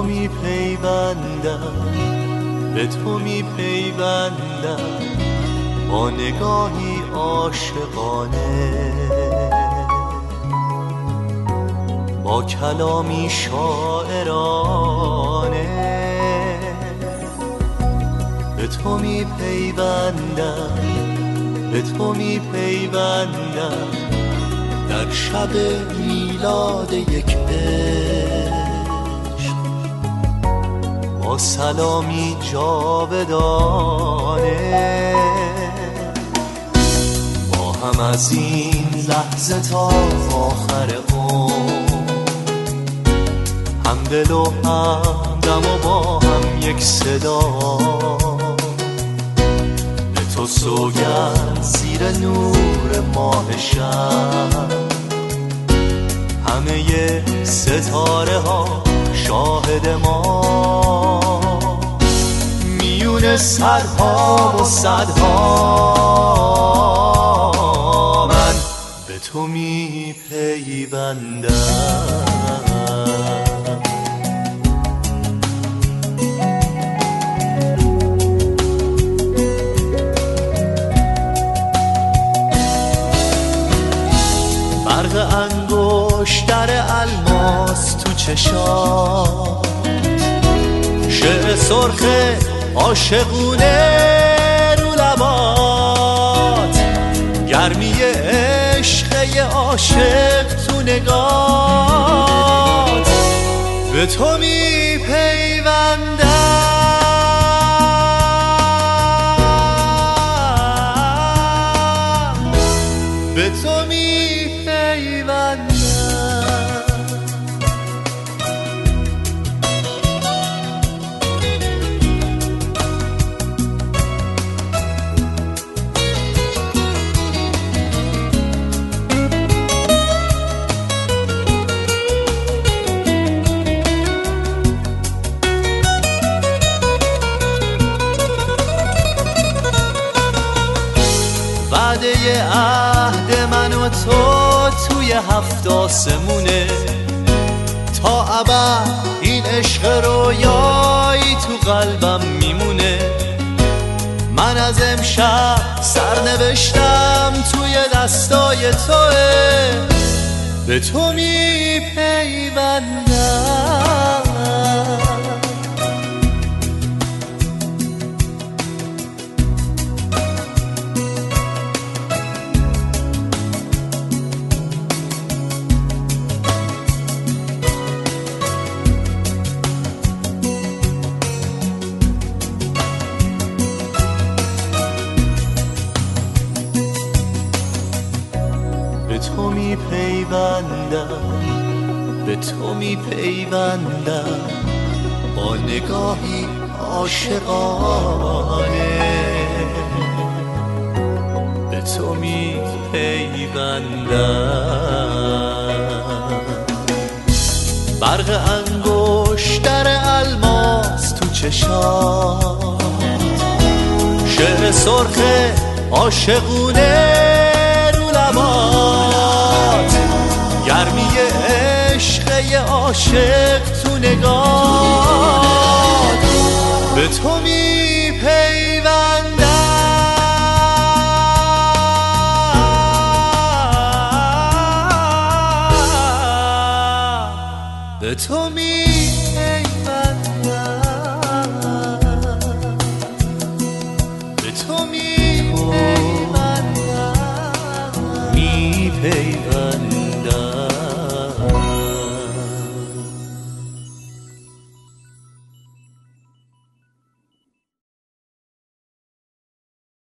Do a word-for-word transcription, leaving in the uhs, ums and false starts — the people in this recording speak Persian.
می پیوندم، به تو می پیوندم با نگاهی عاشقانه، با کلامی شاعرانه. به تو می پیوندم، به تو می پیوندم در شب میلاد یک عشق، با سلامی جاودانه. با هم از این لحظه تا آخر عمر، هم دل و هم دم و با هم یک صدا. به تو سوگند زیر نور ماه شب، همه ستاره ها شاهد ما. میون سرها و صدها من به تو می پیوندم. برق انگشتر الماس تو چشات، شعر سرخ عاشقونه رو لبات، گرمی عشق عاشق تو نگات. به تو می پیوندم، به تو می پیوندم. وعده عهد من و تو توی هفت آسمونه، تا ابد این عشق رویایی تو قلبم میمونه. من از امشب سرنوشتم توی دستای توه، به تو می پیوندم. به تو می پیوندم، به تو می پیوندم با نگاهی عاشقانه. به تو می پیوندم. برق انگشتر الماس تو چشات، شعر سرخ عاشقونه رو لبات، گرمی عشق عاشق تو نگات. به تو می پیوندم، به تو می پیوندم، به تو می پیوندم، می پیوندم.